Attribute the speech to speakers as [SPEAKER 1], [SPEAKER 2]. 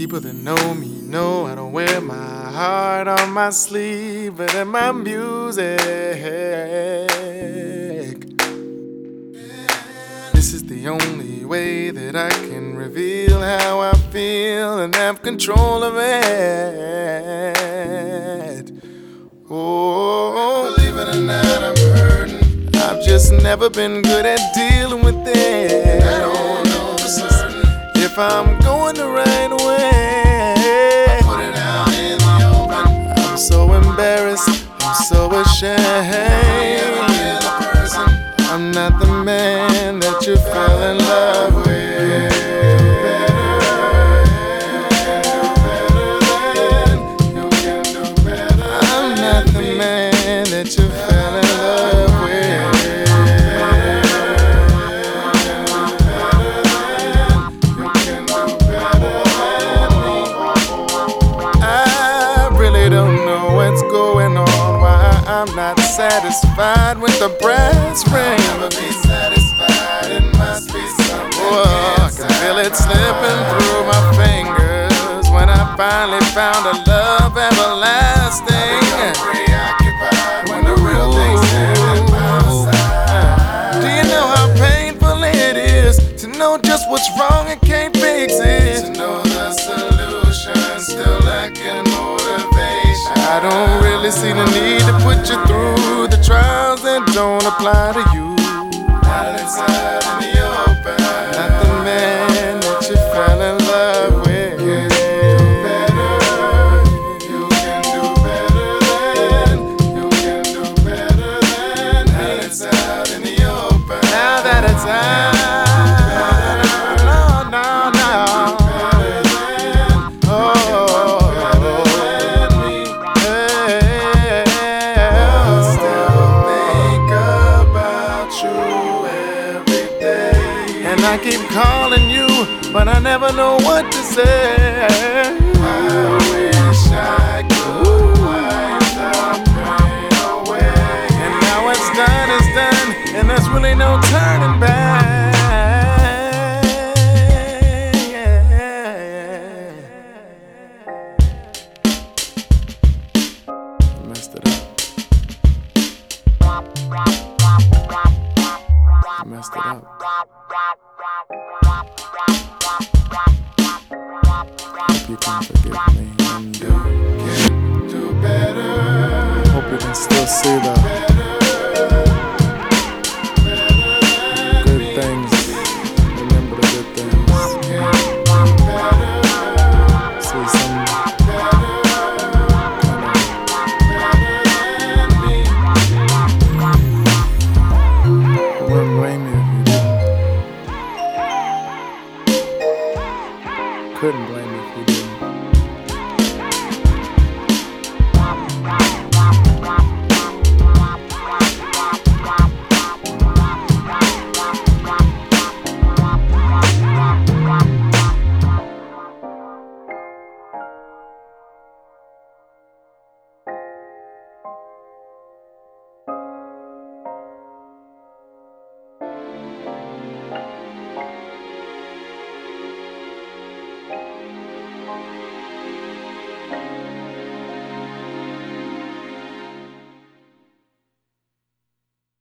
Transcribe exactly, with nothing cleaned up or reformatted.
[SPEAKER 1] People that know me know I don't wear my heart on my sleeve, but in my music. This is the only way that I can reveal how I feel and have control of it. Oh, believe it or not, I'm hurting. I've just never been good at dealing with it. I don't know for certain if I'm going the right way. Put it out in the open. I'm so embarrassed, I'm so ashamed. I'm not the man that you fell in love with. I'm not the man that you fell in love with. I really don't know what's going on, why I'm not satisfied with the brass ring. I'll never be satisfied, it must be something. Oh, I can feel it slipping through my fingers when I finally found a love everlasting. I'm preoccupied when the real thing's standing by my side. Do you know how painful it is to know just what's wrong and can't fix it? To know the solution, still lacking motivation. I don't really see the need to put you through the trials that don't apply to you. Not inside in the open. Not the man that you fell in love with. You can do better. You can do better than. You can do better than. Now it's out in the open. Now that it's out. And I keep calling you, but I never know what to say. I wish I could wipe the pain away. And now what's done is done, and there's really no turning back. I messed it up. I messed it up. Hope you can forgive me and do, can do better. Hope you can still see the good things. Remember the good things. See some kind of. I wouldn't blame you if you didn't. Couldn't blame you.